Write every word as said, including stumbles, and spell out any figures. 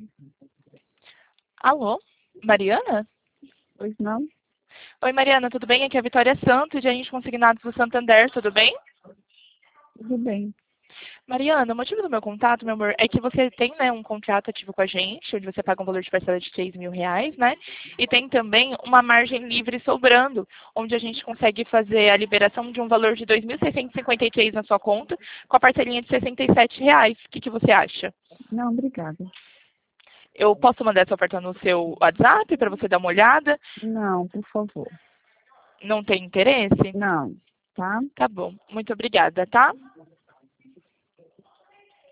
Alô? Mariana? Pois não? Oi, Mariana, tudo bem? Aqui é a Vitória Santos, de Agente Consignados do Santander, tudo bem? Tudo bem. Mariana, o motivo do meu contato, meu amor, é que você tem, né, um contrato ativo com a gente, onde você paga um valor de parcela de três mil reais, né? E tem também uma margem livre sobrando, onde a gente consegue fazer a liberação de um valor de dois mil seiscentos e cinquenta e três na sua conta, com a parcelinha de sessenta e sete reais. O que, que você acha? Não, obrigada. Eu posso mandar essa oferta no seu WhatsApp para você dar uma olhada? Não, por favor. Não tem interesse? Não, tá? Tá bom. Muito obrigada, tá?